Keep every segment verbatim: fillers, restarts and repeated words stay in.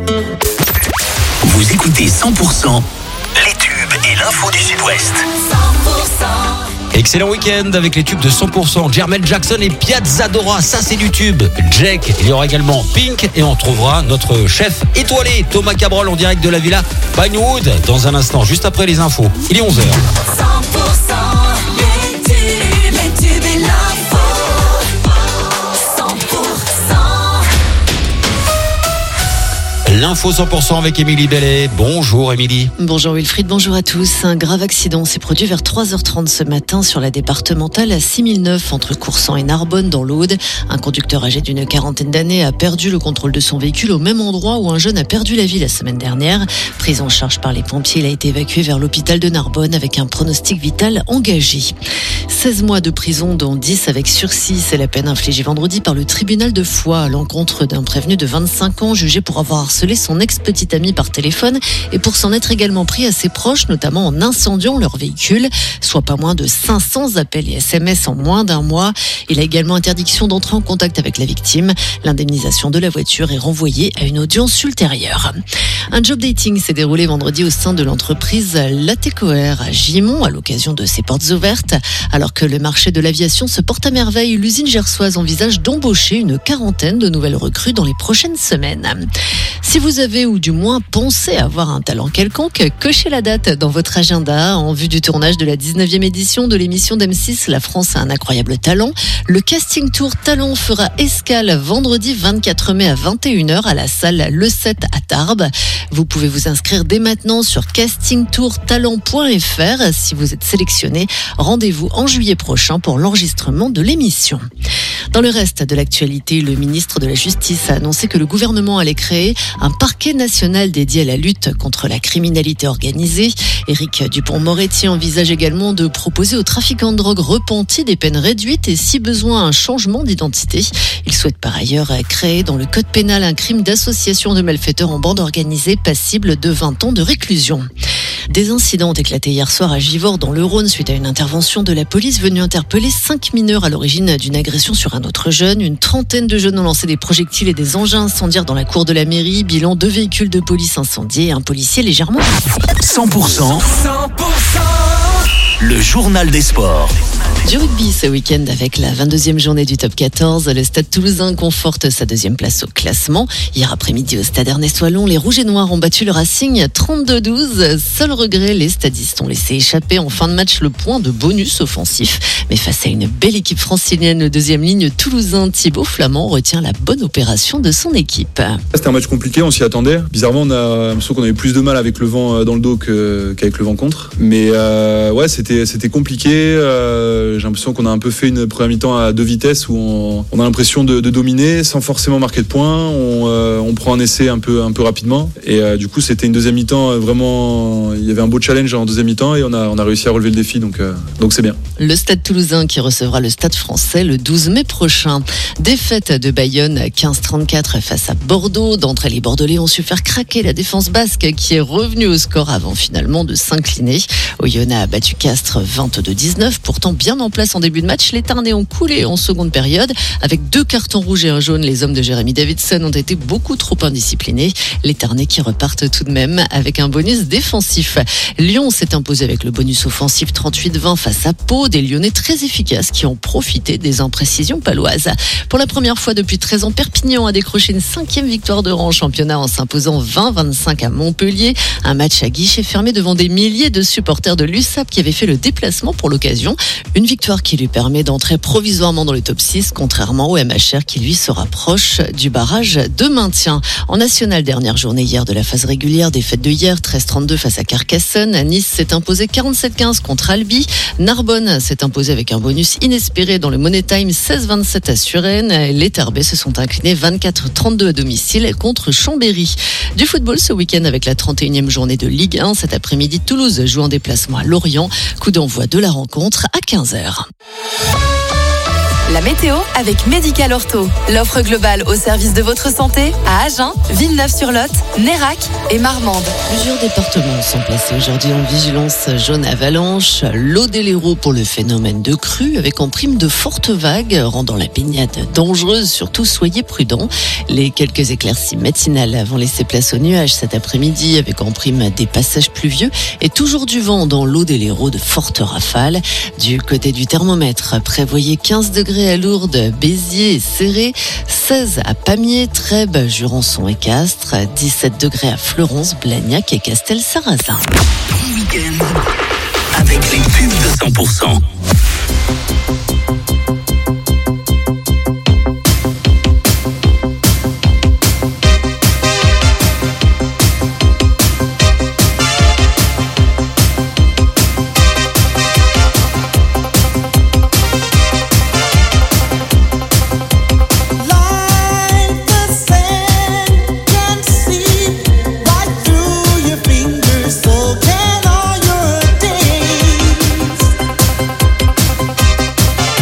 Vous écoutez cent pour cent les tubes et l'info du Sud-Ouest. cent pour cent. Excellent week-end avec les tubes de cent pour cent. Jermaine Jackson et Piazza Dora, ça c'est du tube. Jack, il y aura également Pink et on trouvera notre chef étoilé Thomas Cabrol en direct de la Villa Pinewood dans un instant, juste après les infos. Il est onze heures. cent pour cent les tubes, les tubes et l'info. cent pour cent. L'info cent pour cent avec Émilie Bellet. Bonjour Émilie. Bonjour Wilfried, bonjour à tous. Un grave accident s'est produit vers trois heures trente ce matin sur la départementale à six mille neuf entre Coursan et Narbonne dans l'Aude. Un conducteur âgé d'une quarantaine d'années a perdu le contrôle de son véhicule au même endroit où un jeune a perdu la vie la semaine dernière. Pris en charge par les pompiers, il a été évacué vers l'hôpital de Narbonne avec un pronostic vital engagé. seize mois de prison dont dix avec sursis, c'est la peine infligée vendredi par le tribunal de Foix à l'encontre d'un prévenu de vingt-cinq ans jugé pour avoir harcelé son ex-petite amie par téléphone et pour s'en être également pris à ses proches, notamment en incendiant leur véhicule, soit pas moins de cinq cents appels et S M S en moins d'un mois. Il a également interdiction d'entrer en contact avec la victime. L'indemnisation de la voiture est renvoyée à une audience ultérieure. Un job dating s'est déroulé vendredi au sein de l'entreprise Latécoère à Gimont à l'occasion de ses portes ouvertes. Alors que le marché de l'aviation se porte à merveille, l'usine gersoise envisage d'embaucher une quarantaine de nouvelles recrues dans les prochaines semaines. Si vous avez ou du moins pensé avoir un talent quelconque, cochez la date dans votre agenda en vue du tournage de la dix-neuvième édition de l'émission d'M six La France a un incroyable talent. Le casting tour Talent fera escale vendredi vingt-quatre mai à vingt et une heures à la salle Le sept à Tarbes. Vous pouvez vous inscrire dès maintenant sur casting tour talent point f r. Si vous êtes sélectionné, rendez-vous en juillet prochain pour l'enregistrement de l'émission. Dans le reste de l'actualité, le ministre de la Justice a annoncé que le gouvernement allait créer un parquet national dédié à la lutte contre la criminalité organisée. Éric Dupond-Moretti envisage également de proposer aux trafiquants de drogue repentis des peines réduites et si besoin un changement d'identité. Il souhaite par ailleurs créer dans le code pénal un crime d'association de malfaiteurs en bande organisée passible de vingt ans de réclusion. Des incidents ont éclaté hier soir à Givors dans le Rhône suite à une intervention de la police venue interpeller cinq mineurs à l'origine d'une agression sur un autre jeune. Une trentaine de jeunes ont lancé des projectiles et des engins incendiaires dans la cour de la mairie. Bilan, deux véhicules de police incendiés et un policier légèrement. cent pour cent le journal des sports. Du rugby ce week-end avec la vingt-deuxième journée du top quatorze. Le Stade Toulousain conforte sa deuxième place au classement. Hier après-midi au Stade Ernest Wallon, les Rouges et Noirs ont battu le Racing trente-deux douze. Seul regret, les stadistes ont laissé échapper en fin de match le point de bonus offensif. Mais face à une belle équipe francilienne, le deuxième ligne toulousain Thibaut Flamand retient la bonne opération de son équipe. C'était un match compliqué, on s'y attendait. Bizarrement, on a l'impression qu'on avait plus de mal avec le vent dans le dos que, qu'avec le vent contre. Mais euh, ouais, c'était, c'était compliqué. Euh, J'ai l'impression qu'on a un peu fait une première mi-temps à deux vitesses où on, on a l'impression de, de dominer sans forcément marquer de points. On, euh, on prend un essai un peu, un peu rapidement. Et euh, du coup, c'était une deuxième mi-temps euh, vraiment. Il y avait un beau challenge en deuxième mi-temps et on a, on a réussi à relever le défi. Donc, euh, donc c'est bien. Le Stade Toulousain qui recevra le Stade Français le douze mai prochain. Défaite de Bayonne quinze trente-quatre face à Bordeaux. D'entrée, les Bordelais ont su faire craquer la défense basque qui est revenue au score avant finalement de s'incliner. Oyonnax a battu Castres vingt-deux dix-neuf. Pourtant bien en place en début de match, les Tarnais ont coulé en seconde période. Avec deux cartons rouges et un jaune, les hommes de Jérémy Davidson ont été beaucoup trop indisciplinés. Les Tarnais qui repartent tout de même avec un bonus défensif. Lyon s'est imposé avec le bonus offensif trente-huit vingt face à Pau. Des Lyonnais très efficaces qui ont profité des imprécisions paloises. Pour la première fois depuis treize ans, Perpignan a décroché une cinquième victoire de rang en championnat en s'imposant vingt vingt-cinq à Montpellier. Un match à guichet fermé devant des milliers de supporters de l'U S A P qui avaient fait le déplacement pour l'occasion. Une victoire qui lui permet d'entrer provisoirement dans le top six, contrairement au M H R qui lui se rapproche du barrage de maintien. En national, dernière journée hier de la phase régulière, défaite de hier, treize trente-deux face à Carcassonne. Nice s'est imposé quarante-sept quinze contre Albi. Narbonne s'est imposé avec un bonus inespéré dans le Money Time, seize vingt-sept à Suresnes. Les Tarbais se sont inclinés vingt-quatre trente-deux à domicile contre Chambéry. Du football ce week-end avec la trente et unième journée de Ligue un. Cet après-midi, Toulouse joue en déplacement à Lorient. Coup d'envoi de la rencontre à quinze heures. La météo avec Médical Ortho. L'offre globale au service de votre santé à Agen, Villeneuve-sur-Lot, Nérac et Marmande. Plusieurs départements sont placés aujourd'hui en vigilance jaune avalanche. L'Aude et l'Hérault pour le phénomène de crue avec en prime de fortes vagues rendant la baignade dangereuse. Surtout soyez prudents. Les quelques éclaircies matinales vont laisser place aux nuages cet après-midi avec en prime des passages pluvieux et toujours du vent dans l'Aude et l'Hérault, de fortes rafales. Du côté du thermomètre, prévoyez quinze degrés à Lourdes, Béziers et Céré, seize à Pamiers, Trèbes, Jurançon et Castres, dix-sept degrés à Fleurance, Blagnac et Castel-Sarrazin. Bon week-end avec les pubs de cent pour cent. So can all your days.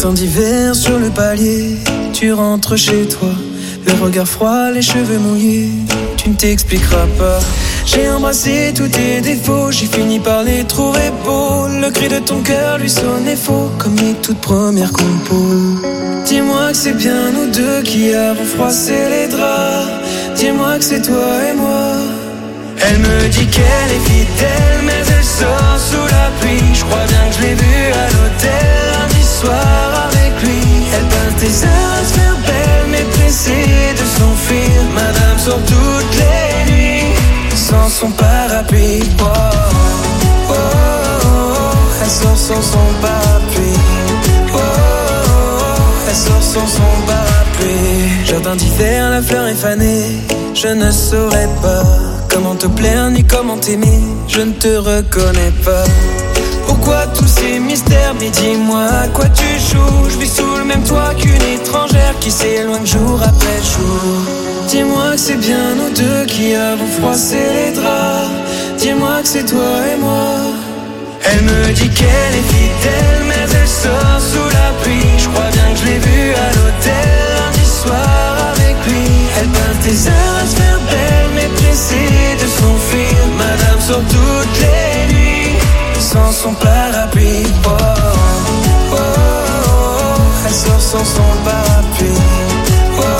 matin d'hiver sur le palier, tu rentres chez toi, le regard froid, les cheveux mouillés, tu ne t'expliqueras pas. J'ai embrassé tous tes défauts, j'ai fini par les trouver beaux. Le cri de ton cœur lui sonnait faux, comme les toutes premières compos. Dis-moi que c'est bien nous deux qui avons froissé les draps. Dis-moi que c'est toi et moi. Elle me dit qu'elle est fidèle, mais elle sort sous la pluie. Je crois bien que je l'ai vue à l'hôtel lundi soir avec lui. Elle peint tes heures à se faire belle, mais pressée de s'enfuir. Madame sort toutes les nuits sans son parapluie. Oh, oh, oh, oh. Elle sort sans son parapluie. Oh, oh, oh. Elle sort sans son parapluie. Jardin d'hiver, la fleur est fanée. Je ne saurais pas comment te plaire ni comment t'aimer. Je ne te reconnais pas. Pourquoi tous ces mystères? Mais dis-moi à quoi tu joues. Je vis sous le même toit qu'une étrangère qui s'éloigne jour après jour. Dis-moi que c'est bien nous deux qui avons froissé les draps. Dis-moi que c'est toi et moi. Elle me dit qu'elle est fidèle, mais elle sort sous la pluie. Je crois bien que je l'ai vue à l'hôtel lundi soir avec lui. Elle peint tes heures à se faire belle, mais pressée de s'enfuir. Madame sort toutes les nuits sans son parapluie. Oh, oh, oh, oh. Elle sort sans son parapluie. Oh, oh,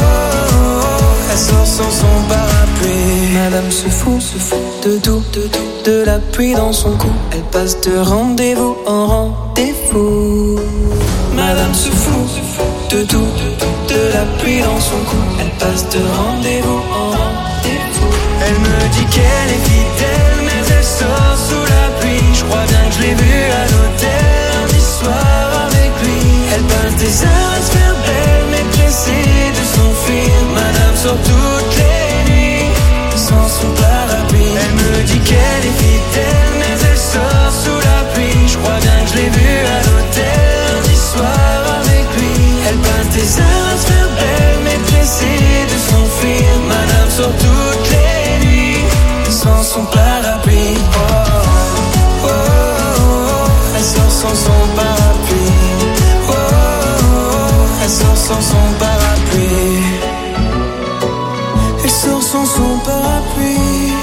oh. Elle sort sans son parapluie. Madame se fout, se fout de tout, de tout, de la pluie dans son cou. Elle passe de rendez-vous en rendez-vous. Madame se fout, se fout de tout, de tout, de la pluie dans son cou. Elle passe de rendez-vous en rendez-vous. Elle me dit qu'elle est fidèle, mais elle sort sous la pluie. Je crois bien que je l'ai vue à l'hôtel lundi soir avec lui. Elle passe des heures à se faire belle, mais pressée de s'enfuir. Madame sort toutes les nuits sans son parapluie. Elle me dit qu'elle est fidèle, mais elle sort sous la pluie. Je crois bien que je l'ai vue à l'hôtel lundi soir avec lui. Elle passe des heures à se faire belle, mais pressée de s'enfuir. Madame sort toutes les nuits sans son parapluie. Oh, oh, oh, oh. Elle sort sans son parapluie. Oh, oh, oh. Elle sort sans son parapluie. Elle sort sans son parapluie.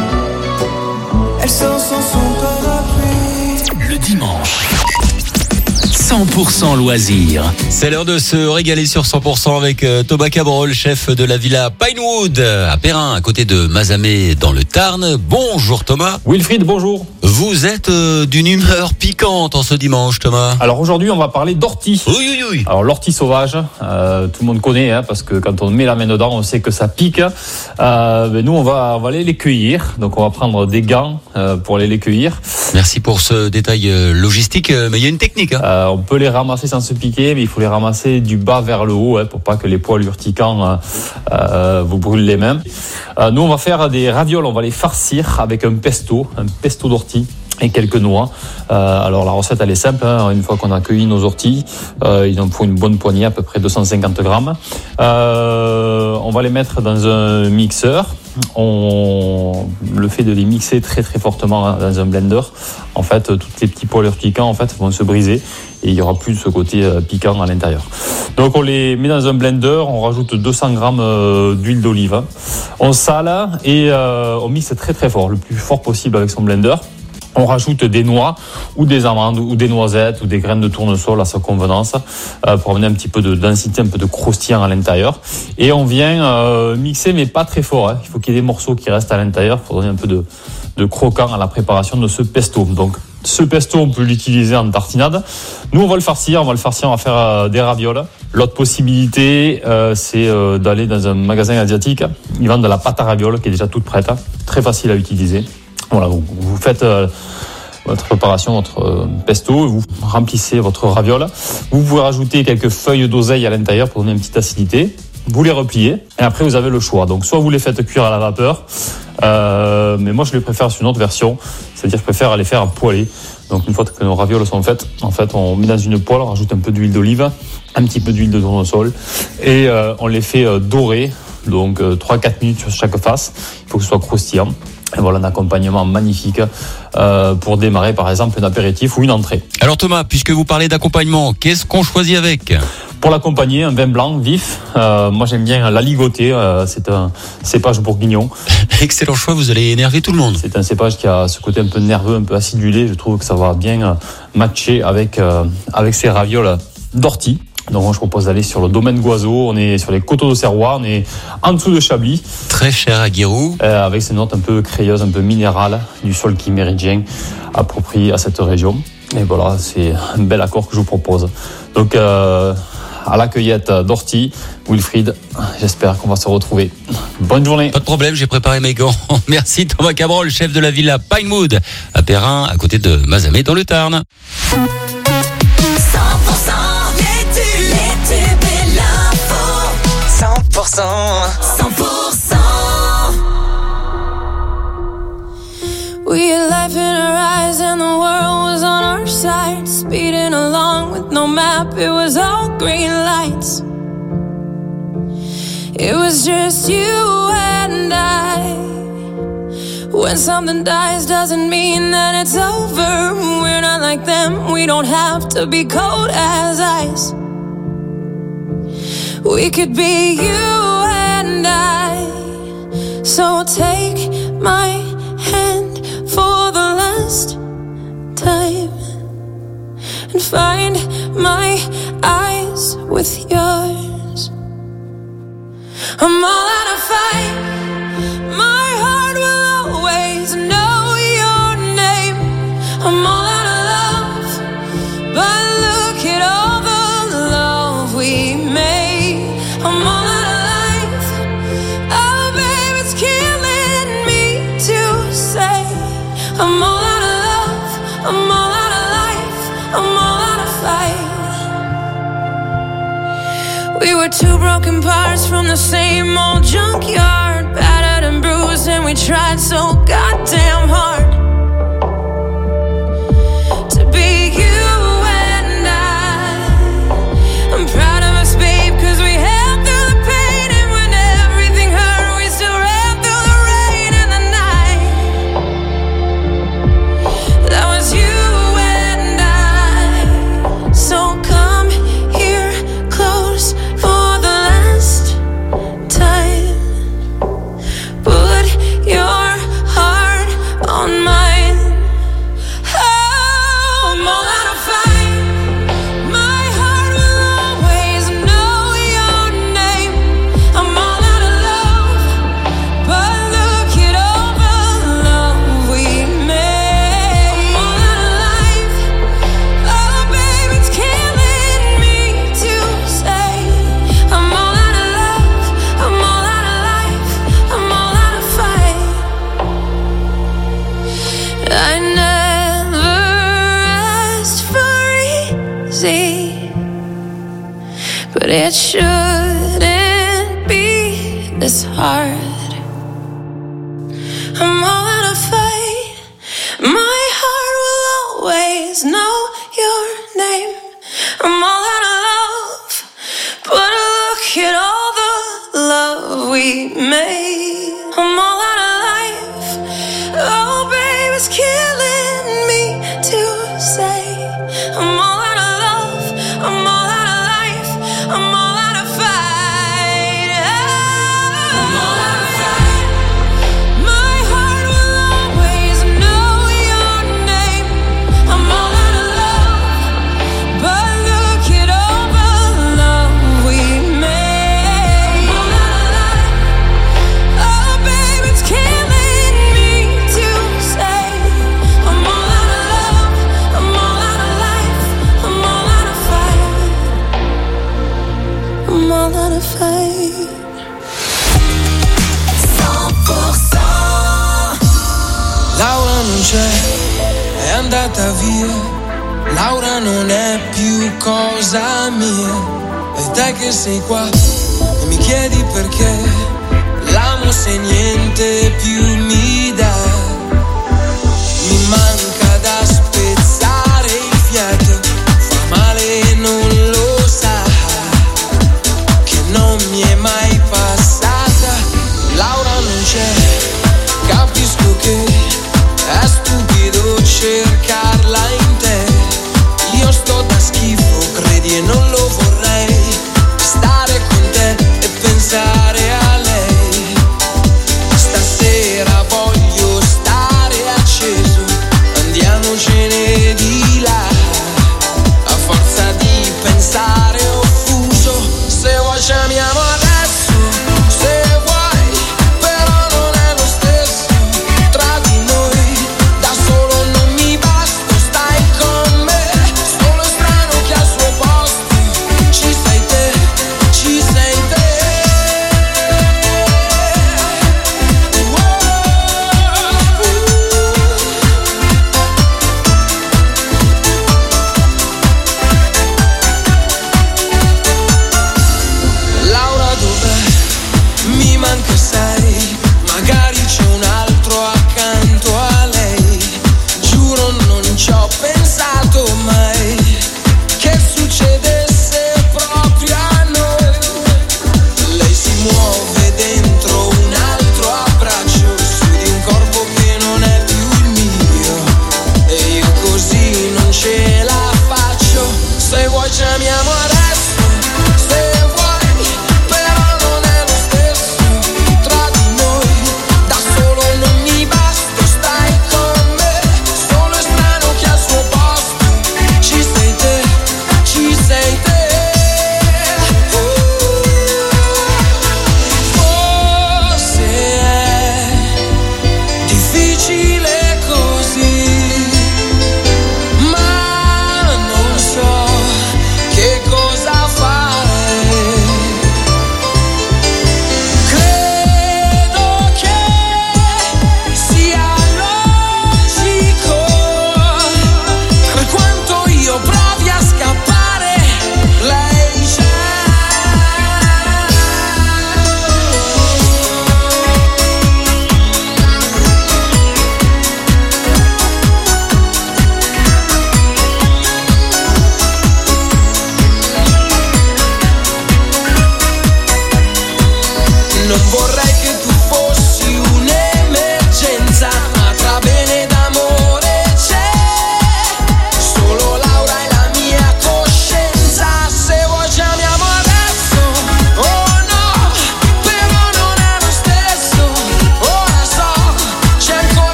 Elle sort sans son parapluie. Le dimanche, cent pour cent loisirs. C'est l'heure de se régaler sur cent pour cent avec euh, Thomas Cabrol, chef de la villa Pinewood à Perrin, à côté de Mazamet dans le Tarn. Bonjour Thomas. Wilfried, bonjour. Vous êtes euh, d'une humeur piquante en ce dimanche, Thomas. Alors aujourd'hui, on va parler d'ortie. Oui, oui, oui. Alors l'ortie sauvage, euh, tout le monde connaît, hein, parce que quand on met la main dedans, on sait que ça pique. Euh, ben nous, on va, on va aller les cueillir. Donc on va prendre des gants euh, pour aller les cueillir. Merci pour ce détail euh, logistique, euh, mais il y a une technique. Hein. Euh, on peut les ramasser sans se piquer, mais il faut les ramasser du bas vers le haut, hein, pour pas que les poils urticants euh, euh, vous brûlent les mains. Euh, nous, on va faire des ravioles, on va les farcir avec un pesto, un pesto d'ortie et quelques noix. Euh, alors la recette elle est simple, hein. Une fois qu'on a cueilli nos orties, euh, il en faut une bonne poignée, à peu près deux cent cinquante grammes. Euh, on va les mettre dans un mixeur. On le fait de les mixer très très fortement, hein, dans un blender. En fait, tous les petits poils urticants en fait vont se briser et il y aura plus de ce côté euh, piquant à l'intérieur. Donc on les met dans un blender, on rajoute deux cents grammes euh, d'huile d'olive, on sale et euh, on mixe très très fort, le plus fort possible avec son blender. On rajoute des noix ou des amandes ou des noisettes ou des graines de tournesol à sa convenance euh, pour amener un petit peu de densité, un peu de croustillant à l'intérieur. Et on vient euh, mixer, mais pas très fort, hein. Il faut qu'il y ait des morceaux qui restent à l'intérieur pour donner un peu de, de croquant à la préparation de ce pesto. Donc ce pesto, on peut l'utiliser en tartinade. Nous, on va le farcir, on va le farcir, on va faire euh, des ravioles. L'autre possibilité, euh, c'est euh, d'aller dans un magasin asiatique. Ils vendent de la pâte à ravioles qui est déjà toute prête, hein. Très facile à utiliser. Voilà, vous, vous faites euh, votre préparation, votre euh, pesto, vous remplissez votre raviole. Vous pouvez rajouter quelques feuilles d'oseille à l'intérieur pour donner une petite acidité. Vous les repliez et après vous avez le choix. Donc soit vous les faites cuire à la vapeur, euh, mais moi je les préfère sur une autre version, c'est-à-dire je préfère les faire poêler. Donc une fois que nos ravioles sont faites, en fait on met dans une poêle, on rajoute un peu d'huile d'olive, un petit peu d'huile de tournesol et euh, on les fait euh, dorer. Donc euh, trois à quatre minutes sur chaque face, il faut que ce soit croustillant. Et voilà un accompagnement magnifique euh, pour démarrer par exemple un apéritif ou une entrée. Alors Thomas, puisque vous parlez d'accompagnement, qu'est-ce qu'on choisit avec ? Pour l'accompagner, un vin blanc vif. Euh, moi j'aime bien la Ligotée, euh, c'est un cépage bourguignon. Excellent choix, vous allez énerver tout le monde. C'est un cépage qui a ce côté un peu nerveux, un peu acidulé. Je trouve que ça va bien matcher avec, euh, avec ces ravioles d'ortie. Donc moi je propose d'aller sur le domaine Goiseau, on est sur les coteaux d'Auxerrois, on est en dessous de Chablis. Très cher à Guérou. Euh, avec ces notes un peu crayeuses, un peu minérales, du sol qui méridien, approprié à cette région. Et voilà, c'est un bel accord que je vous propose. Donc euh, à la cueillette d'ortie, Wilfried, j'espère qu'on va se retrouver. Bonne journée. Pas de problème, j'ai préparé mes gants. Merci Thomas Cabrol, chef de la villa Pinewood à Perrin, à côté de Mazamet dans le Tarn. cent pour cent les tubes, les tubes et l'info. cent pour cent. cent pour cent. We had life in our eyes and the world was on our side. Speeding along with no map, it was all green lights. It was just you and I. When something dies doesn't mean that it's over. We're not like them, we don't have to be cold as ice. We could be you and I. So take my hand for the last time and find my eyes with yours. I'm all out of fight. My heart will always know your name. I'm all out of love, but look at all the love we made. I'm all out of life. Oh, babe, it's killing me to say I'm all out of love, I'm all out of life, I'm all out of fight. We were two broken parts from the same old junkyard, battered and bruised, and we tried so goddamn hard to be you and I. I'm proud of us, babe, cause we held through the pain, and when everything hurt, we still ran through the rain and the night. That was you and I. So come here close for the last time. Put your heart on mine. Oh, I'm all out of fight. My heart will always know your name. I'm all out of love, but look at all the love we made. I'm all out of life. Oh, baby, it's killing me to say I'm all out of love, I'm all out of life, I'm all out of fight. I never asked for easy, but it shouldn't be this hard. I'm all out of fight. My heart will always know your name. I'm all out of love, but look at all the love we made. I'm all out of life. Oh, babe, it's killing me to say I'm all out of love, I'm all out of life, I'm all out of fight. I'm all out of fight. My heart will always know your name. I'm all out of love, but look at all the love we made. I'm all out of life. Oh, babe, it's killing me to say I'm all out of love, I'm all out of life, I'm all out of fight. I'm all out of fight. cent pour cent. Laura non c'è, è andata via. Laura non è più cosa mia. E te che sei qua e mi chiedi perché l'amo se niente più mi dà. Mi manca da spezzare il fiato, fa male e non lo sa, che non mi è mai passata. Laura non c'è, capisco che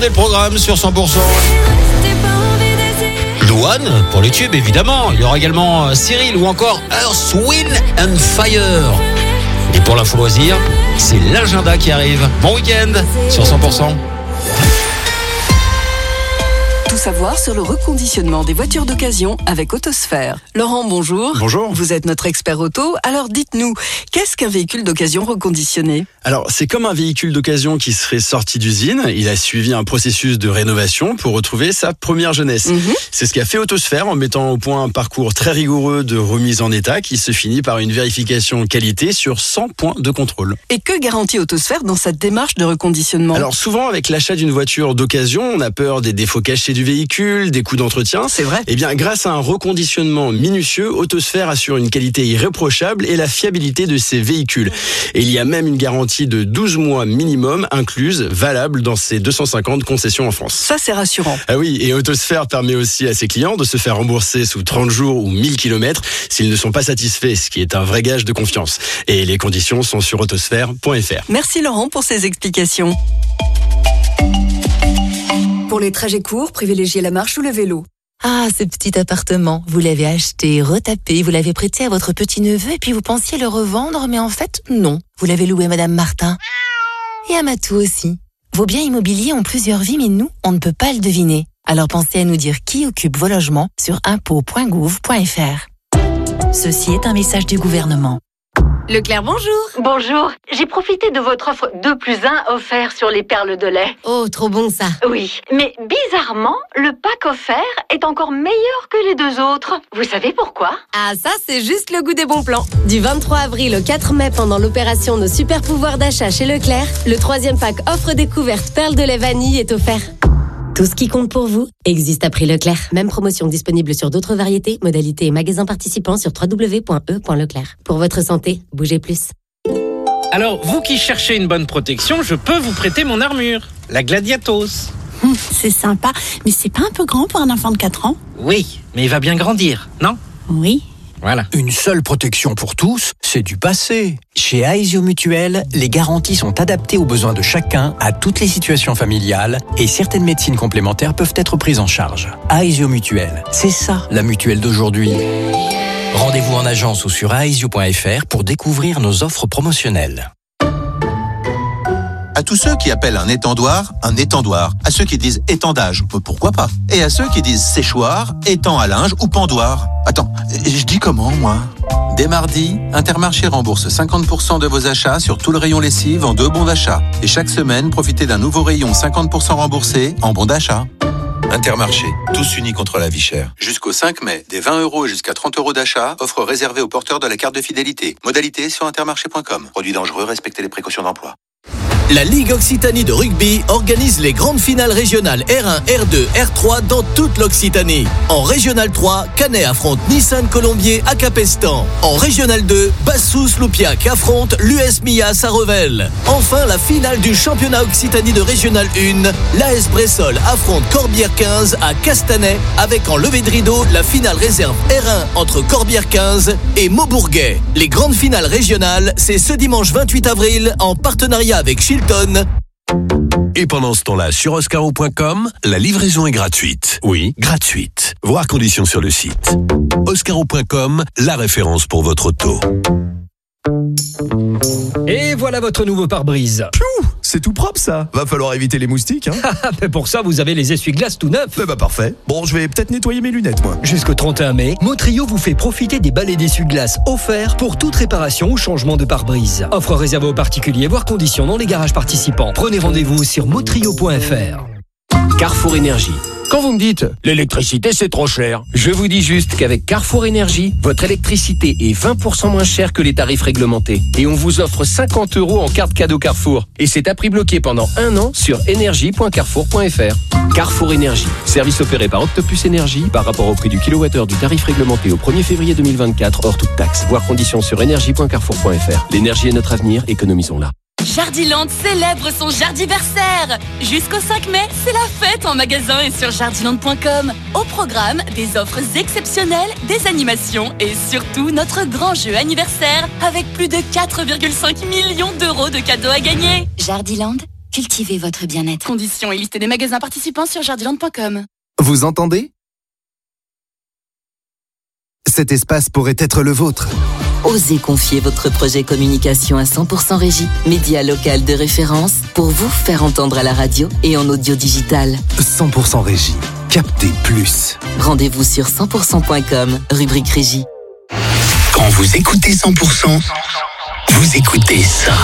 demandez le programme sur cent pour cent. Louane pour les tubes, évidemment. Il y aura également Cyril ou encore Earth, Wind and Fire. Et pour l'info loisir, c'est l'agenda qui arrive. Bon week-end sur cent pour cent. Tout savoir sur le reconditionnement des voitures d'occasion avec Autosphère. Laurent, bonjour. Bonjour. Vous êtes notre expert auto, alors dites-nous, qu'est-ce qu'un véhicule d'occasion reconditionné ? Alors, c'est comme un véhicule d'occasion qui serait sorti d'usine. Il a suivi un processus de rénovation pour retrouver sa première jeunesse. Mmh. C'est ce qu'a fait Autosphère en mettant au point un parcours très rigoureux de remise en état qui se finit par une vérification qualité sur cent points de contrôle. Et que garantit Autosphère dans cette démarche de reconditionnement ? Alors, souvent, avec l'achat d'une voiture d'occasion, on a peur des défauts cachés du véhicule, des coûts d'entretien. C'est vrai. Eh bien, grâce à un reconditionnement minutieux, Autosphère assure une qualité irréprochable et la fiabilité de ses véhicules. Et il y a même une garantie de douze mois minimum incluse, valable dans ses deux cent cinquante concessions en France. Ça, c'est rassurant. Ah oui, et Autosphère permet aussi à ses clients de se faire rembourser sous trente jours ou mille kilomètres s'ils ne sont pas satisfaits, ce qui est un vrai gage de confiance. Et les conditions sont sur autosphère point f r. Merci Laurent pour ces explications. Pour les trajets courts, privilégiez la marche ou le vélo. Ah, ce petit appartement, vous l'avez acheté, retapé, vous l'avez prêté à votre petit-neveu et puis vous pensiez le revendre, mais en fait, non. Vous l'avez loué à Madame Martin. Et à Matou aussi. Vos biens immobiliers ont plusieurs vies, mais nous, on ne peut pas le deviner. Alors pensez à nous dire qui occupe vos logements sur impôts point gouv point f r. Ceci est un message du gouvernement. Leclerc, bonjour. Bonjour. J'ai profité de votre offre deux plus un offert sur les perles de lait. Oh, trop bon ça. Oui, mais bizarrement, le pack offert est encore meilleur que les deux autres. Vous savez pourquoi ? Ah, ça, c'est juste le goût des bons plans. Du vingt-trois avril au quatre mai, pendant l'opération Nos super pouvoirs d'achat chez Leclerc, le troisième pack offre découverte perles de lait vanille est offert. Tout ce qui compte pour vous existe à prix Leclerc. Même promotion disponible sur d'autres variétés, modalités et magasins participants sur w w w point e point leclerc. Pour votre santé, bougez plus. Alors, vous qui cherchez une bonne protection, je peux vous prêter mon armure, la Gladiatos. Hum, c'est sympa, mais c'est pas un peu grand pour un enfant de quatre ans ? Oui, mais il va bien grandir, non ? Oui. Voilà. Une seule protection pour tous, c'est du passé. Chez Aesio Mutuel, les garanties sont adaptées aux besoins de chacun, à toutes les situations familiales, et certaines médecines complémentaires peuvent être prises en charge. Aesio Mutuel, c'est ça la mutuelle d'aujourd'hui. Rendez-vous en agence ou sur aesio point f r pour découvrir nos offres promotionnelles. À tous ceux qui appellent un étendoir, un étendoir. À ceux qui disent étendage, pourquoi pas. Et à ceux qui disent séchoir, étang à linge ou pendoir. Attends, je dis comment, moi ? Dès mardi, Intermarché rembourse cinquante pour cent de vos achats sur tout le rayon lessive en deux bons d'achat. Et chaque semaine, profitez d'un nouveau rayon cinquante pour cent remboursé en bons d'achat. Intermarché, tous unis contre la vie chère. Jusqu'au cinq mai, des vingt euros jusqu'à trente euros d'achat, offre réservée aux porteurs de la carte de fidélité. Modalité sur intermarché point com. Produit dangereux, respectez les précautions d'emploi. La Ligue Occitanie de rugby organise les grandes finales régionales R un, R deux, R trois dans toute l'Occitanie. En Régional trois, Canet affronte Nissan Colombier à Capestan. En Régional deux, Bassous-Loupiac affronte l'U S Millas à Revel. Enfin, la finale du championnat Occitanie de Régional un, l'A S Bressol affronte Corbière quinze à Castanet, avec en levée de rideau la finale réserve R un entre Corbière quinze et Maubourguet. Les grandes finales régionales, c'est ce dimanche vingt-huit avril en partenariat avec Chilton. Et pendant ce temps-là, sur oscaro point com, la livraison est gratuite. Oui, gratuite. Voir conditions sur le site. oscaro point com, la référence pour votre auto. Et voilà votre nouveau pare-brise. Piou, c'est tout propre ça. Va falloir éviter les moustiques, hein. Mais pour ça, vous avez les essuie-glaces tout neufs. Eh bah parfait. Bon, je vais peut-être nettoyer mes lunettes, moi. Jusqu'au trente et un mai, Motrio vous fait profiter des balais d'essuie-glaces offerts pour toute réparation ou changement de pare-brise. Offre réservée aux particuliers, voire conditions dans les garages participants. Prenez rendez-vous sur motrio point f r. Carrefour Énergie. Quand vous me dites « l'électricité c'est trop cher », je vous dis juste qu'avec Carrefour Énergie, votre électricité est vingt pour cent moins chère que les tarifs réglementés. Et on vous offre cinquante euros en carte cadeau Carrefour. Et c'est à prix bloqué pendant un an sur énergie point carrefour point f r. Carrefour Énergie. Service opéré par Octopus Énergie par rapport au prix du kilowattheure du tarif réglementé au premier février deux mille vingt-quatre hors toute taxe. Voir conditions sur énergie point carrefour point f r. L'énergie est notre avenir, économisons-la. Jardiland célèbre son jardiversaire. Jusqu'au cinq mai, c'est la fête en magasin et sur jardiland point com. Au programme, des offres exceptionnelles, des animations et surtout notre grand jeu anniversaire avec plus de quatre virgule cinq millions d'euros de cadeaux à gagner. Jardiland, Cultivez votre bien-être. Conditions et liste des magasins participants sur jardiland point com. Vous entendez ? Cet espace pourrait être le vôtre. Osez confier votre projet communication à cent pour cent Régie, média local de référence pour vous faire entendre à la radio et en audio digital. cent pour cent Régie. Captez plus. Rendez-vous sur cent pour cent point com, rubrique Régie. Quand vous écoutez cent pour cent, vous écoutez ça.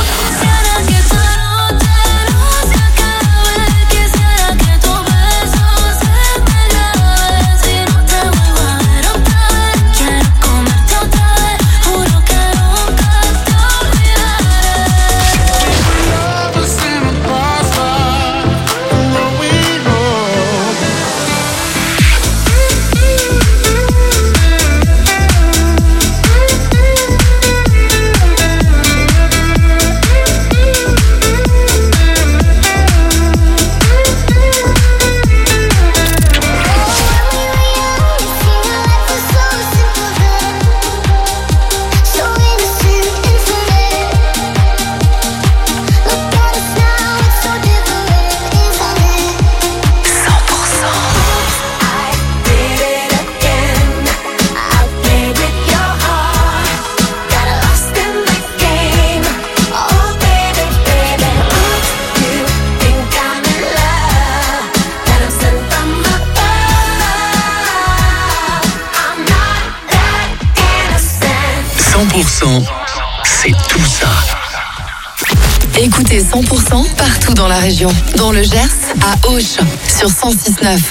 cent pour cent, c'est tout ça. Écoutez cent pour cent partout dans la région. Dans le Gers, à Auch, sur cent six neuf.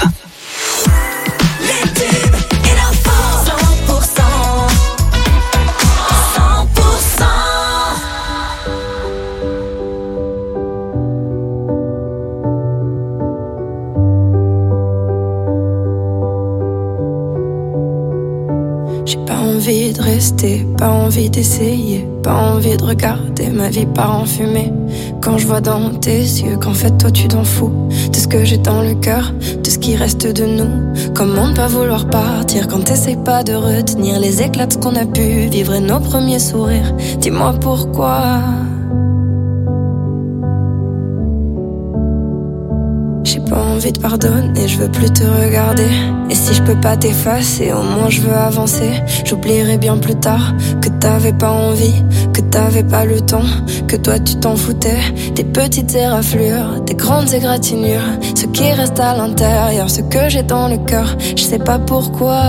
Envie de rester, pas envie d'essayer, pas envie de regarder ma vie part en fumée. Quand je vois dans tes yeux qu'en fait toi tu t'en fous de ce que j'ai dans le cœur, de ce qui reste de nous. Comment ne pas vouloir partir quand t'essayes pas de retenir les éclats de ce qu'on a pu vivre et nos premiers sourires. Dis-moi pourquoi. J'ai pas envie de pardonner, je veux plus te regarder. Et si je peux pas t'effacer, au moins je veux avancer. J'oublierai bien plus tard que t'avais pas envie, que t'avais pas le temps, que toi tu t'en foutais. Des petites éraflures, des grandes égratignures, ce qui reste à l'intérieur, ce que j'ai dans le cœur, je sais pas pourquoi.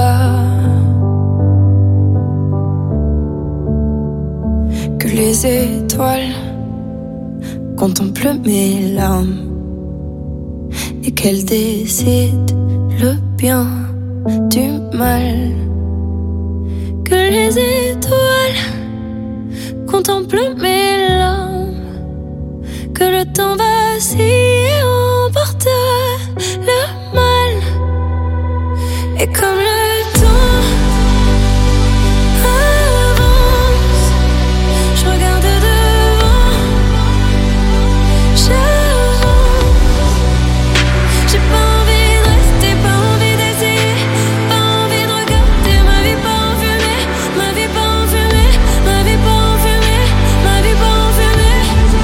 Que les étoiles contemplent mes larmes et qu'elle décide le bien du mal. Que les étoiles contemplent mes larmes, que le temps vacille et emporte le mal. Et comme le temps avance, je regarde devant, j'avance. J'ai pas envie de rester, pas envie d'essayer, pas envie de regarder ma vie pas en fumée, ma vie pas en fumée, ma vie pas en fumée, ma vie pas en fumée.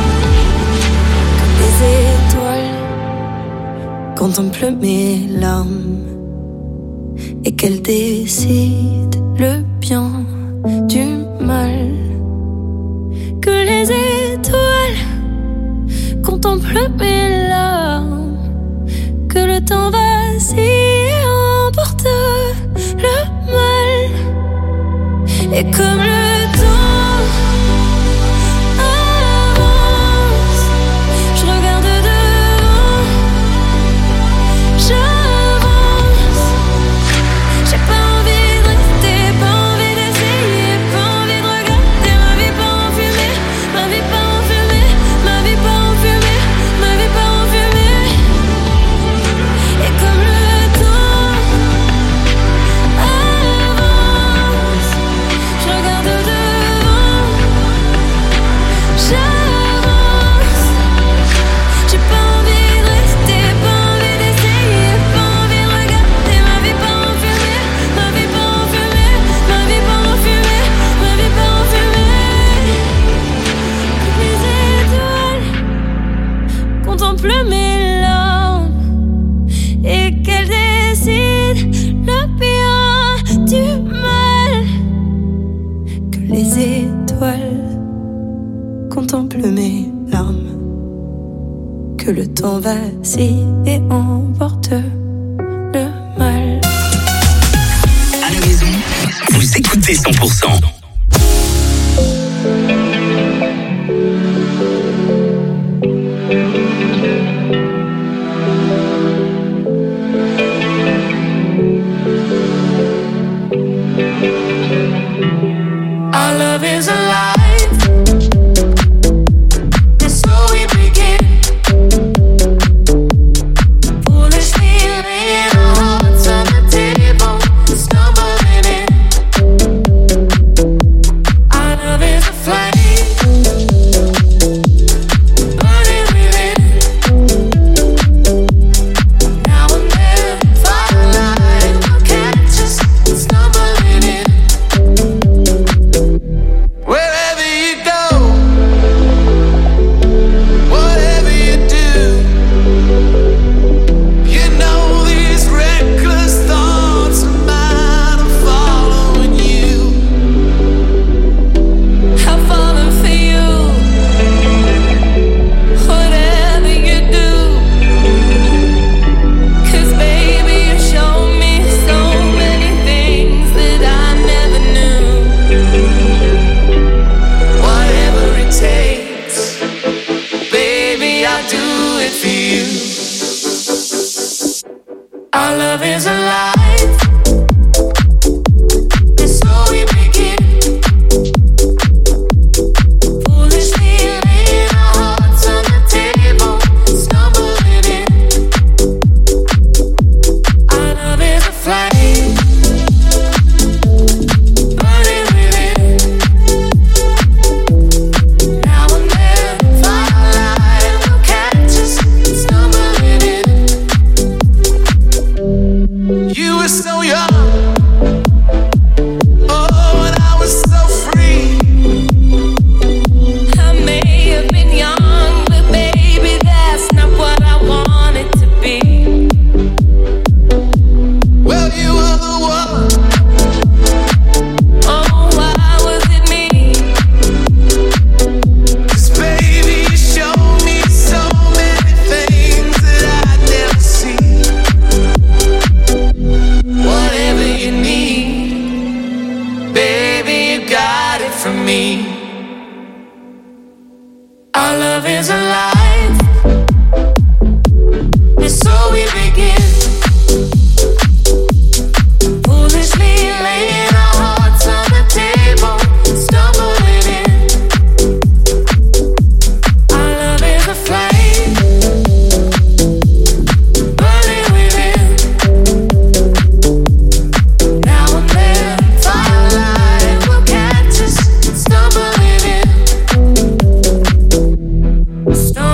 Comme les étoiles contemplent mes larmes et qu'elles décident le bien du mal. Que les étoiles contemplent mes larmes, que le temps vacille et emporte le mal. Et comme le temps avance, je regarde devant, j'avance. J'ai pas envie de rester, pas envie d'essayer, pas envie de regarder ma vie pas en fumée, ma vie pas en fumée, ma vie pas en fumée, ma vie pas en fumée. Et comme le temps avance, je regarde les étoiles contemplent mes larmes. Que le temps vacille et emporte le mal. À la maison, vous écoutez cent pour cent. Our love is alive. And so we begin. Foolishly laying our hearts on the table, stumbling in. Our love is a flame, burning within. Now and then, firelight will catch us stumbling in. Wherever you go, whatever you do, you know these reckless thoughts of mine are following you. I'm falling for you, whatever you do. 'Cause baby, you show me so many things that I never knew. Whatever it takes, baby, I'll do it for you. Our love is alive, and so we begin. Foolishly laying our hearts on the table, stumbling in. Our love is a flame, burning within. Now and then, firelight will catch us stumbling in. You were so young, oh, and I was so free. I may have been young, but baby, that's not what I wanted to be. Well, you were the one. Oh, why was it me? 'Cause baby, you showed me so many things that I'd never seen. Whatever you need, baby, you got it from me. Our love is alive, and so we begin. Foolishly laying our hearts on the table, stumbling in. Our love is a flame, burning within. Now and then, firelight will catch us stumbling in. Stumbling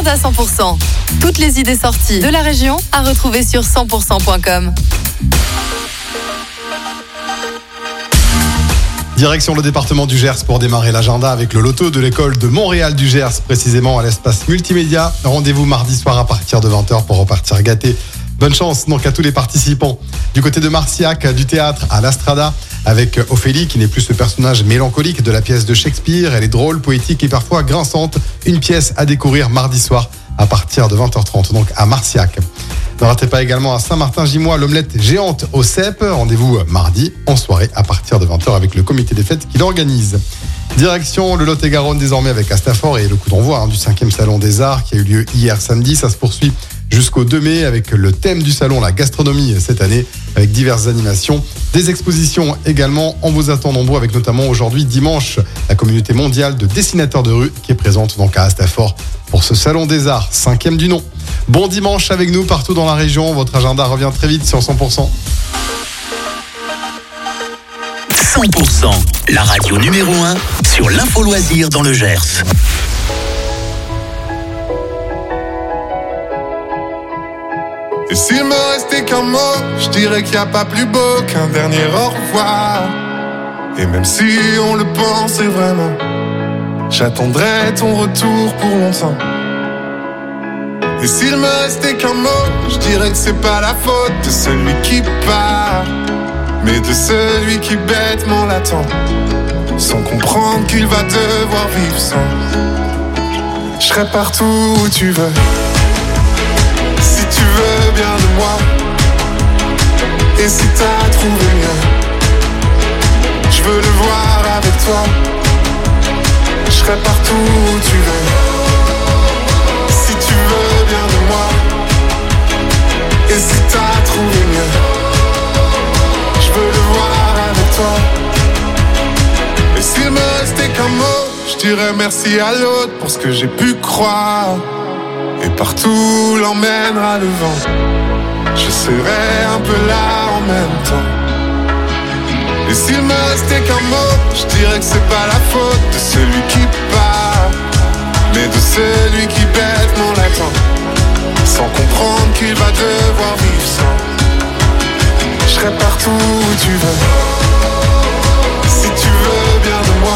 garde à cent pour cent. Toutes les idées sorties de la région à retrouver sur cent pour cent point com. Direction le département du Gers pour démarrer l'agenda avec le loto de l'école de Montréal du Gers, précisément à l'espace multimédia. Rendez-vous mardi soir à partir de vingt heures pour repartir gâté. Bonne chance donc à tous les participants. Du côté de Marciac, du théâtre à l'Astrada, avec Ophélie qui n'est plus ce personnage mélancolique de la pièce de Shakespeare. Elle est drôle, poétique et parfois grinçante. Une pièce à découvrir mardi soir à partir de vingt heures trente, donc à Marciac. Ne ratez pas également à Saint-Martin-Gimois l'omelette géante au C E P. Rendez-vous mardi en soirée à partir de vingt heures avec le comité des fêtes qui l'organise. Direction le Lot-et-Garonne désormais avec Astafort et le coup d'envoi hein, du cinquième salon des arts qui a eu lieu hier samedi. Ça se poursuit jusqu'au deux mai avec le thème du salon, la gastronomie cette année, avec diverses animations, des expositions également. On vous attend nombreux avec notamment aujourd'hui dimanche la communauté mondiale de dessinateurs de rue qui est présente donc à Astafort pour ce salon des arts, cinquième du nom. Bon dimanche avec nous partout dans la région. Votre agenda revient très vite sur cent pour cent. cent pour cent, la radio numéro un sur l'info loisir dans le Gers. Et s'il me restait qu'un mot, je dirais qu'il n'y a pas plus beau qu'un dernier au revoir. Et même si on le pensait vraiment, j'attendrai ton retour pour longtemps. Et s'il me restait qu'un mot, je dirais que c'est pas la faute de celui qui part, mais de celui qui bêtement l'attend, sans comprendre qu'il va devoir vivre sans. Je serai partout où tu veux, si tu veux bien de moi. Et si t'as trouvé mieux, je veux le voir avec toi. Je serai partout où tu veux, si tu veux bien de moi. Et si t'as trouvé mieux, je veux le voir avec toi. Et s'il me restait qu'un mot, je dirais merci à l'autre pour ce que j'ai pu croire. Et partout l'emmènera le vent, je serai un peu là en même temps. Et s'il me restait qu'un mot, je dirais que c'est pas la faute de celui qui part, mais de celui qui bêtement l'attend, sans comprendre qu'il va devoir vivre sans. Je serai partout où tu veux, si tu veux bien de moi.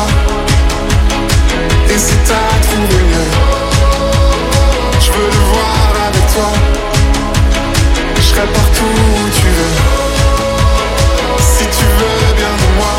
Et si t'as trouvé mieux, je veux le voir avec toi. Je serai partout où tu veux, si tu veux bien de moi.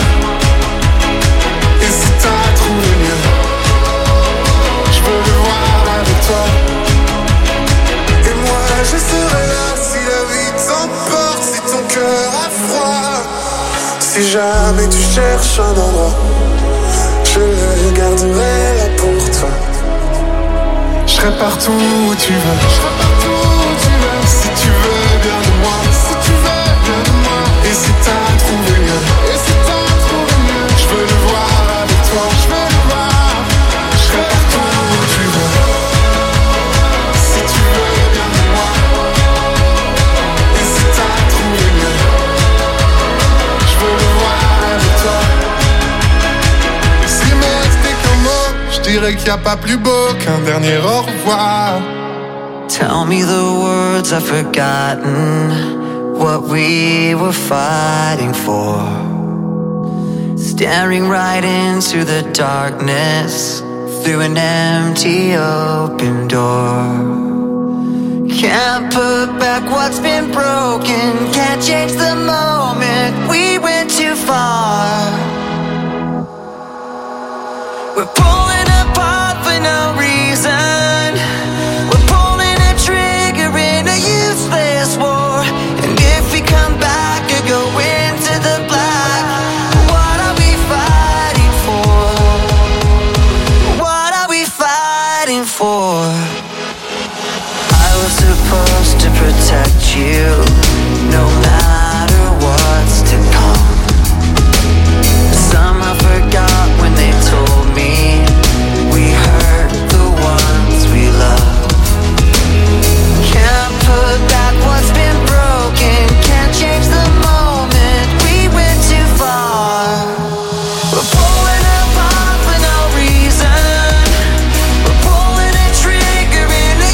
Et si t'as trouvé mieux, je veux le voir avec toi. Et moi je serai là si la vie t'emporte, si ton cœur a froid. Si jamais tu cherches un endroit, je le garderai là pour toi. Je serai partout où tu veux, je serai partout où tu veux. Si tu veux bien de moi, si tu veux bien de moi. Et si t'as trouvé mieux, et si t'as trouvé mieux, je veux le voir avec toi, je veux le voir. Je serai partout où tu veux, si tu veux bien de moi. Et si t'as trouvé mieux, je veux le voir avec toi. Et s'il me restait qu'un mot, je dirais qu'il n'y a pas plus beau qu'un dernier au revoir. Tell me the words I've forgotten, what we were fighting for. Staring right into the darkness, through an empty open door. Can't put back what's been broken, can't change the moment we went too far. We're pulling apart for no reason, we're pulling a trigger in a useless war. And if we come back or go into the black, what are we fighting for? What are we fighting for? I was supposed to protect you, no matter what's to come. Somehow forgot when they told me we hurt the ones we love. Can't put back what's been broken, can't change the moment we went too far. We're pulling apart for no reason, we're pulling a trigger in a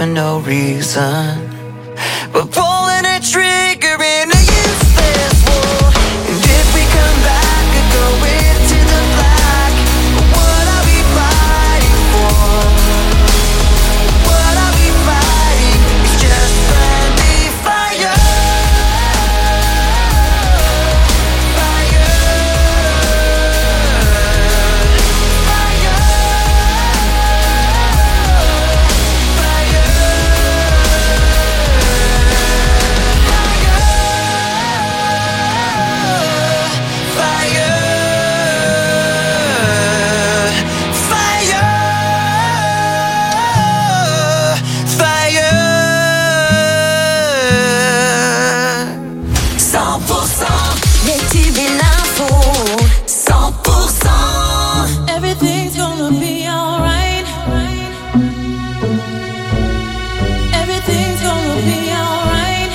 for no reason. We're pulling a trigger in a useless war. And if we come back and go into the black, what are we fighting for? What are we fighting? It's just friendly fire. Everything's gonna be alright. Everything's gonna be alright.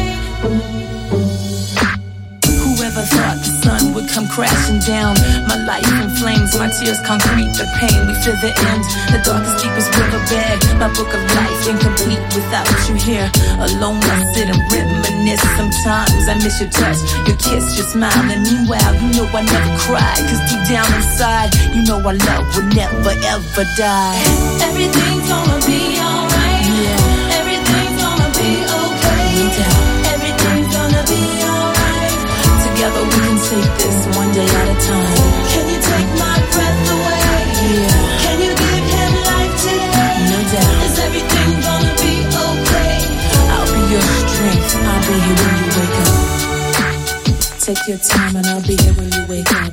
Whoever thought the sun would come crashing down? My life in flames, my tears concrete the pain. We feel the end, the darkest, deepest riverbed. My book of life incomplete without you here. Alone I sit and reminisce. Sometimes I miss your touch, your kiss, your smile. And meanwhile, you know I never cry, cause deep down inside, you know our love will never ever die. Everything's gonna be alright. Yeah. Everything's gonna be okay. No doubt. Everything's gonna be alright. Together we can take this one day at a time. Can you take my breath away? Yeah. Can you give him life today? No doubt. Is everything gonna be okay? I'll be your strength. I'll be here when you wake up. Take your time and I'll be here when you wake up.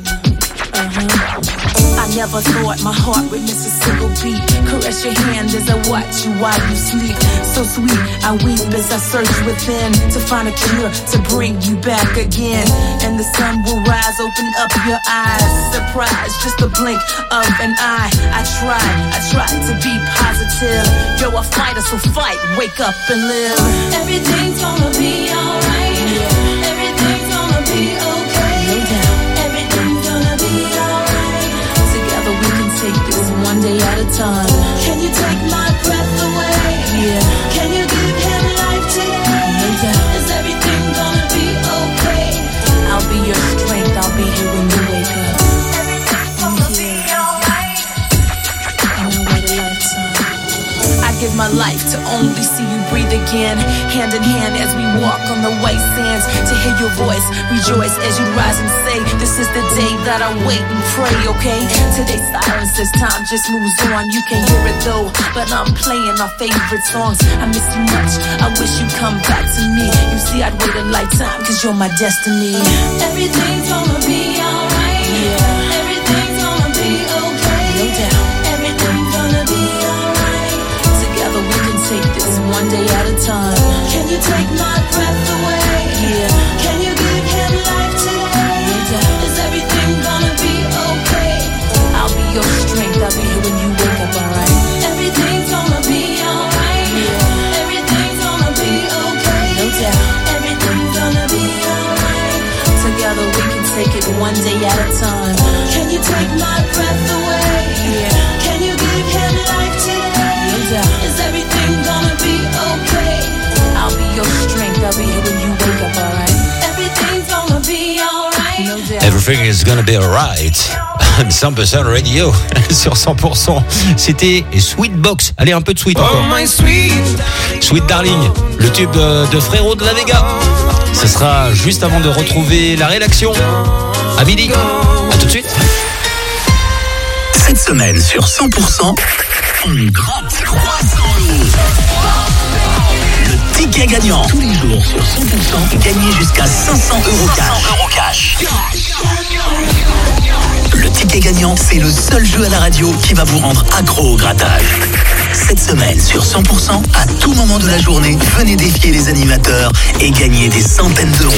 Uh-huh. I never thought my heart would miss a single beat. Caress your hand as I watch you while you sleep. So sweet, I weep as I search within to find a cure to bring you back again. And the sun will rise, open up your eyes. Surprise, just a blink of an eye. I tried, I tried to be positive. You're a fighter, so fight, wake up and live. Everything's gonna be alright. Yeah. Everything's gonna be okay. No doubt. Everything's gonna be alright. Together we can take this one day at a time. Can you take my breath away? Yeah. Can you give him life today? No doubt. Is everything gonna be okay? I'll be your strength. I'll be here when you wake up. Everything's gonna be alright. I know what a lifetime. I give my life to only see you breathe again. Hand in hand as we walk on the white sands. To hear your voice, rejoice as you rise and say, this is the day that I wait and pray, okay? Today's silence as time just moves on. You can hear it though, but I'm playing our favorite songs. I miss you much, I wish you'd come back to me. You see, I'd wait a lifetime, cause you're my destiny. Everything's gonna be alright. Yeah. Everything's gonna be okay. No doubt. Everything's gonna be alright. Together we can take this one day at a time. Can you take my breath away? Yeah. Can you give him life today? No doubt. Is everything gonna be okay? I'll be your strength. I'll be here when you wake up, alright? Everything's gonna be alright. Yeah. Everything's gonna be okay. No doubt. Everything's gonna be alright. Together we can take it one day at a time. Can you take my breath away? Yeah. Can you give him life today? No doubt. Is everything gonna be okay? I'll be your strength. I'll be here when you wake up, alright? Everything's gonna be alright. No doubt. Everything is gonna be alright. cent pour cent radio sur cent pour cent. C'était Sweet Box. Allez, un peu de sweet encore. Oh my sweet, Sweet Darling, le tube de, de Frérot de la Vega. Ce sera juste avant de retrouver la rédaction à midi. A tout de suite. Cette semaine sur cent pour cent, on gratte trois cents euros. Le ticket gagnant. Tous les jours sur cent pour cent, gagné jusqu'à cinq cents euros cash. Le ticket gagnant, c'est le seul jeu à la radio qui va vous rendre accro au grattage. Cette semaine, sur cent pour cent, à tout moment de la journée, venez défier les animateurs et gagner des centaines d'euros.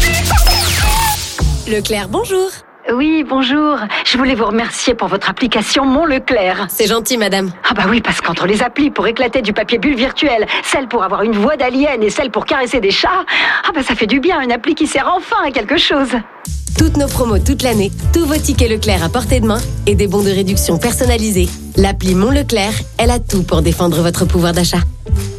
Leclerc, bonjour. Oui, bonjour. Je voulais vous remercier pour votre application Mon Leclerc. C'est gentil, madame. Ah bah oui, parce qu'entre les applis pour éclater du papier bulle virtuel, celle pour avoir une voix d'alien et celle pour caresser des chats, ah bah ça fait du bien, une appli qui sert enfin à quelque chose. Toutes nos promos toute l'année, tous vos tickets Leclerc à portée de main et des bons de réduction personnalisés. L'appli Mon Leclerc, elle a tout pour défendre votre pouvoir d'achat.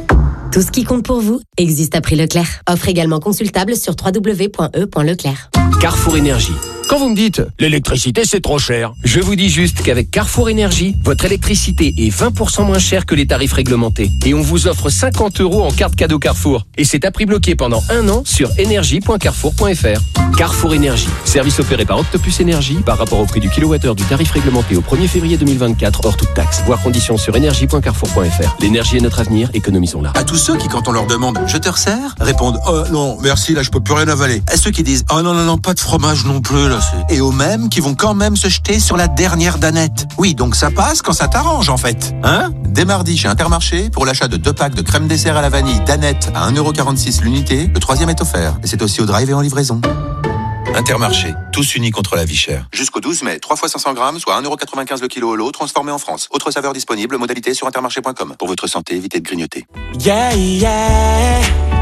Tout ce qui compte pour vous existe à prix Leclerc. Offre également consultable sur w w w point e point leclerc. Carrefour Énergie. Quand vous me dites l'électricité c'est trop cher, je vous dis juste qu'avec Carrefour Énergie, votre électricité est vingt pour cent moins chère que les tarifs réglementés. Et on vous offre cinquante euros en carte cadeau Carrefour. Et c'est à prix bloqué pendant un an sur énergie point carrefour point f r. Carrefour Énergie. Service opéré par Octopus Énergie par rapport au prix du kilowattheure du tarif réglementé au premier février deux mille vingt-quatre hors toute taxe. Voir conditions sur énergie point carrefour point f r. L'énergie est notre avenir, économisons-la. À tous ceux qui, quand on leur demande « Je te resserre ?» répondent « Oh non, merci, là je peux plus rien avaler. » À ceux qui disent « Oh non, non, non, pas de fromage non plus, là c'est... » Et aux mêmes qui vont quand même se jeter sur la dernière danette. Oui, donc ça passe quand ça t'arrange en fait. Hein ? Dès mardi chez Intermarché, pour l'achat de deux packs de crème dessert à la vanille danette à un euro quarante-six l'unité, le troisième est offert. Et c'est aussi au drive et en livraison. Intermarché, tous unis contre la vie chère. Jusqu'au douze mai, trois fois cinq cents grammes, soit un euro quatre-vingt-quinze le kilo au lot, transformé en France. Autre saveur disponible, modalité sur intermarché point com. Pour votre santé, évitez de grignoter. Yeah, yeah,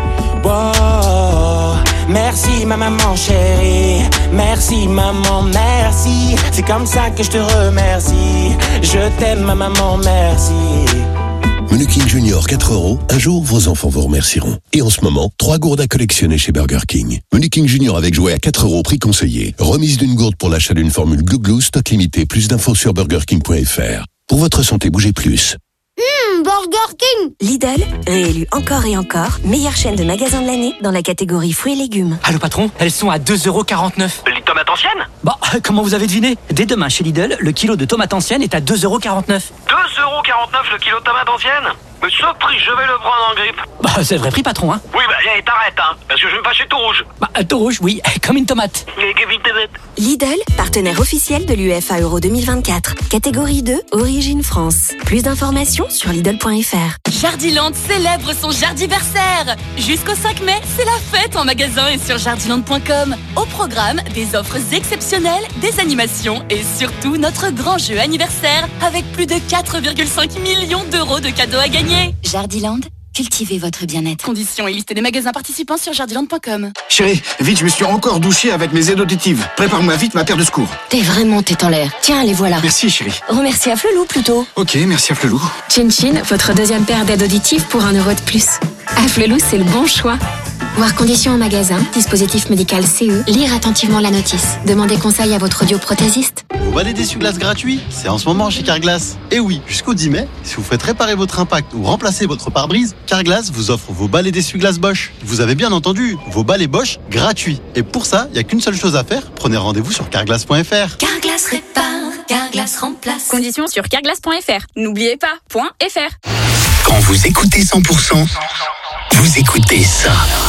wow. Merci ma maman chérie, merci maman, merci. C'est comme ça que je te remercie. Je t'aime ma maman, merci. Menu King Junior quatre euros. Un jour, vos enfants vous remercieront. Et en ce moment, trois gourdes à collectionner chez Burger King. Menu King Junior avec jouet à quatre euros, prix conseillé. Remise d'une gourde pour l'achat d'une formule Glou Glou, stock limité. Plus d'infos sur burger king point f r. Pour votre santé, bougez plus. Mmh, Burger King. Lidl, réélu encore et encore, meilleure chaîne de magasins de l'année dans la catégorie fruits et légumes. Allô patron, elles sont à deux euros quarante-neuf. Les tomates anciennes ? Bah, comment vous avez deviné ? Dès demain chez Lidl, le kilo de tomates anciennes est à deux euros quarante-neuf. deux euros quarante-neuf le kilo de tomates anciennes ? Mais ce prix, je vais le prendre en grippe. Bah, c'est le vrai prix patron, hein. Oui, bah, allez, t'arrêtes, hein, parce que je vais me fâcher tout rouge. Bah, tout rouge, oui, comme une tomate. Et comme une tomate. Lidl, partenaire officiel de l'U E F A Euro deux mille vingt-quatre. Catégorie deux, Origine France. Plus d'informations sur lidl point f r. Jardiland célèbre son jardiversaire. Jusqu'au cinq mai, c'est la fête en magasin et sur jardiland point com. Au programme, des offres exceptionnelles, des animations et surtout notre grand jeu anniversaire avec plus de quatre virgule cinq millions d'euros de cadeaux à gagner. Jardiland, cultivez votre bien-être. Conditions et liste des magasins participants sur jardiland point com. Chérie, vite, je me suis encore douché avec mes aides auditives. Prépare-moi vite ma paire de secours. T'es vraiment tête en l'air. Tiens, les voilà. Merci, chérie. Remercie à Flelou plutôt. Ok, merci à Flelou. Chin Chin, votre deuxième paire d'aides auditives pour un euro de plus. À Flelou, c'est le bon choix. Voir conditions en magasin, dispositif médical C E, lire attentivement la notice. Demandez conseil à votre audioprothésiste. Vous balai d'essuie-glace gratuit, c'est en ce moment chez Carglass. Et oui, jusqu'au dix mai, si vous faites réparer votre impact ou remplacer votre pare-brise, Carglass vous offre vos balais d'essuie-glace Bosch. Vous avez bien entendu, vos balais Bosch gratuits. Et pour ça, il n'y a qu'une seule chose à faire, prenez rendez-vous sur carglass point f r. Carglass répare, Carglass remplace. Conditions sur carglass point f r. N'oubliez pas, point .fr. Quand vous écoutez cent pour cent, vous écoutez ça.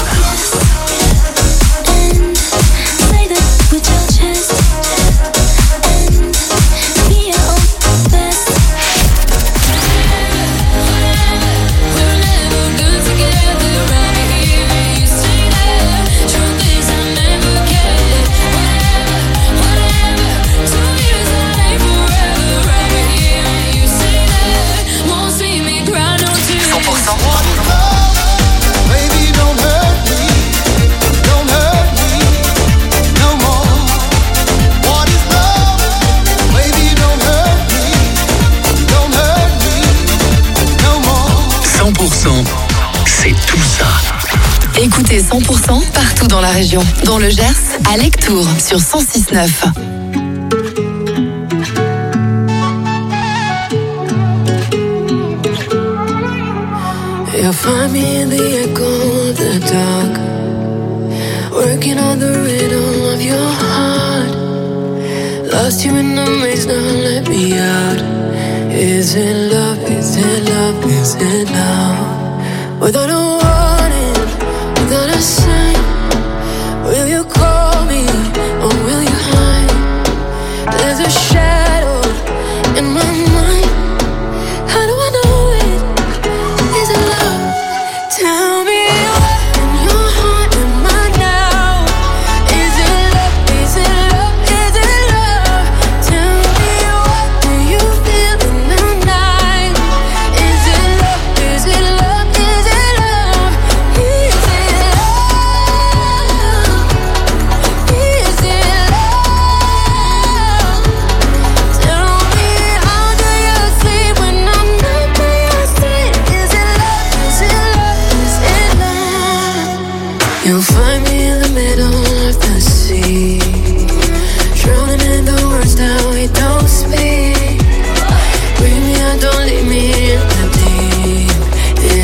cent pour cent. cent pour cent, c'est tout ça. Écoutez cent pour cent partout dans la région. Dans le Gers, à Lectoure, sur cent six neuf. You'll find me in the echo of the dark, working on the rhythm of your heart. Lost you in the maze, now let me out. Is it love, is it love, is it now? Without a warning, without a sign, will you call me or will you hide? There's a shadow in my mind. How do I know it? Is it love? Tell me what in your heart am I now? Is it love? Is it love? Is it love? Tell me what do you feel in the night? Is it love? Is it love? Is it love?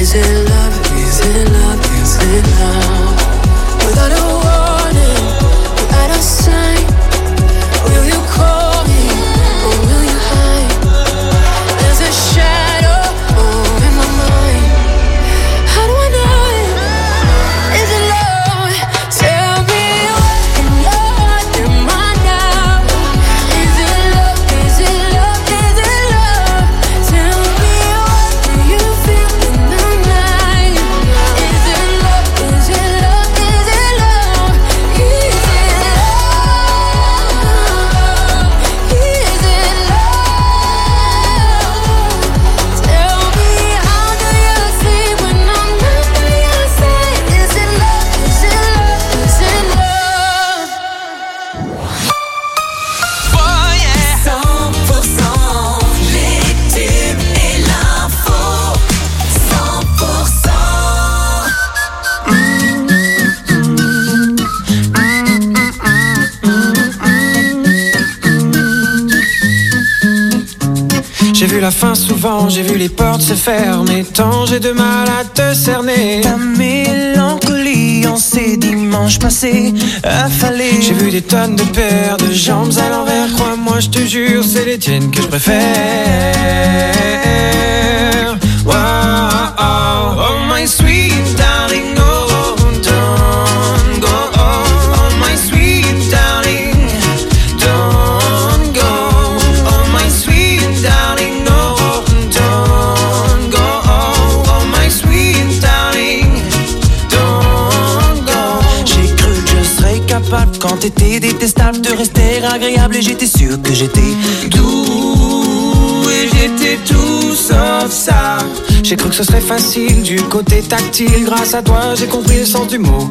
Is it love, is it love, is it love? Without a warning, without a sign, will you call me or will you hide? There's a shadow oh, in my mind. How do I know it? Is it love? Tell me what in your heart am I now? Is it love? Is it love? Is it love? Tell me what do you feel in the night? Is it love? Is it love? Is it love? Is it love? Is it love? Tell me how do you sleep when I'm not by your side? Is it love? Is it love? Is it love? Oh yeah. cent pour cent les tubes et l'info. cent pour cent. J'ai vu la fin souvent, j'ai vu les portes se fermer. Tant j'ai de mal à te cerner. Ta mélancolie en ces dimanches passés affalés. J'ai vu des tonnes de paires de jambes à l'envers. Crois-moi, je te jure, c'est les tiennes que je préfère. Wow, oh, oh my sweet darling, oh, don't go. Oh, oh my sweet darling, don't go. Oh my sweet darling, no, don't go. Oh, oh my sweet darling, don't go. J'ai cru que je serais capable quand t'étais détestable de rester agréable et j'étais sûr que j'étais Doux et j'étais tout sauf ça. J'ai cru que ce serait facile du côté tactile. Grâce à toi j'ai compris le sens du mot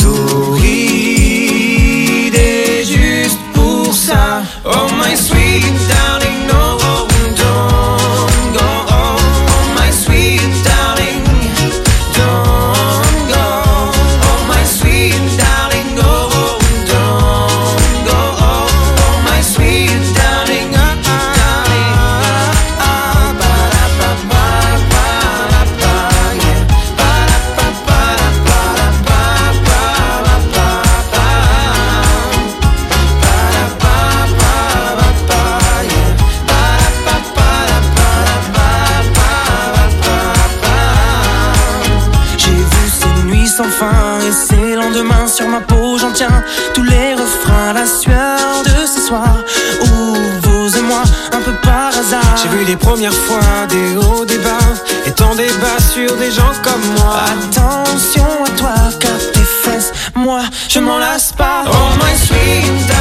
torride. Et juste pour ça, oh my sweet darling, no, don't go. Oh, oh my sweet darling, don't go. Oh my sweet darling, no, don't go. Oh, oh my sweet darling, ah, ah, ah, ah, ba, da, ba, ba, ba, da, ba, yeah. Ba, da, ba, ba, da, ba, da, ba, ba, ba, ba, ba. Ba, da, ba, ba, ba, ba, yeah. Ba, da, ba, ba, da, ba, da, ba, ba, ba, ba. J'ai vu ces nuits sans fin et ces lendemains sur ma peau, j'en tiens tous les refrains, la sueur de ce soir où vous et moi, un peu par hasard. J'ai vu les premières fois des hauts, des bas, et tant des bas sur des gens comme moi. Attention à toi car tes fesses, moi, je m'en lasse pas. Oh my sweet